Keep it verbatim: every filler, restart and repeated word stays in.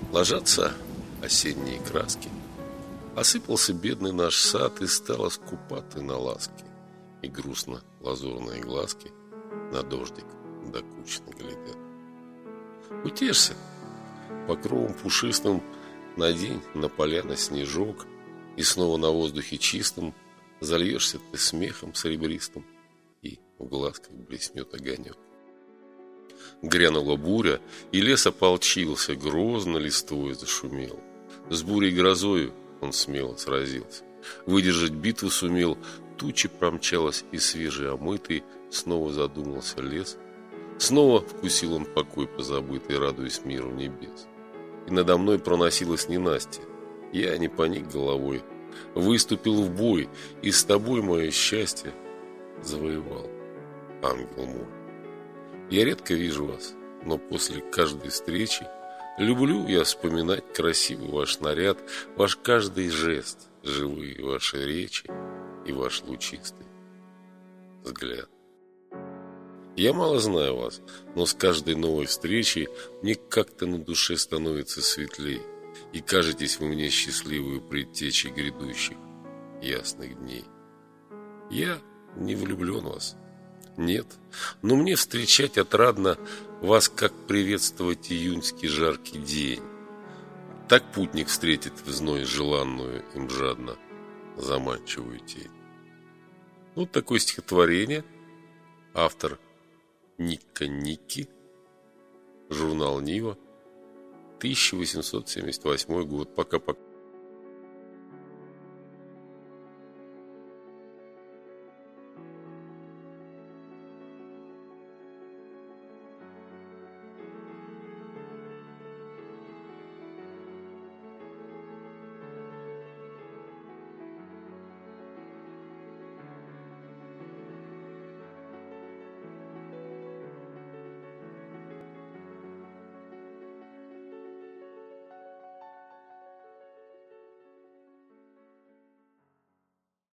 Ложатся осенние краски, осыпался бедный наш сад, и стало скупаты на ласки, и грустно лазурные глазки на дождик докучно глядят. Утешься, покровом пушистым надень на поляна снежок, и снова на воздухе чистом зальешься ты смехом серебристым, и в глазках блеснет огонек. Грянула буря, и лес ополчился, грозно листвой зашумел. С бурей грозою он смело сразился, выдержать битву сумел. Тучи промчалась, и свежий омытый снова задумался лес. Снова вкусил он покой позабытый, радуясь миру небес. И надо мной проносилась ненастье. Я не поник головой, выступил в бой, и с тобой мое счастье завоевал, ангел мой. Я редко вижу вас, но после каждой встречи люблю я вспоминать красивый ваш наряд, ваш каждый жест, живые ваши речи и ваш лучистый взгляд. Я мало знаю вас, но с каждой новой встречей мне как-то на душе становится светлей, и кажетесь вы мне счастливую предтечей грядущих ясных дней. Я не влюблен в вас, нет, но мне встречать отрадно вас, как приветствовать июньский жаркий день. Так путник встретит в зной желанную им жадно заманчивую тень. Вот такое стихотворение. Автор Никко Никки. Журнал Нива. тысяча восемьсот семьдесят восьмой год. Пока-пока.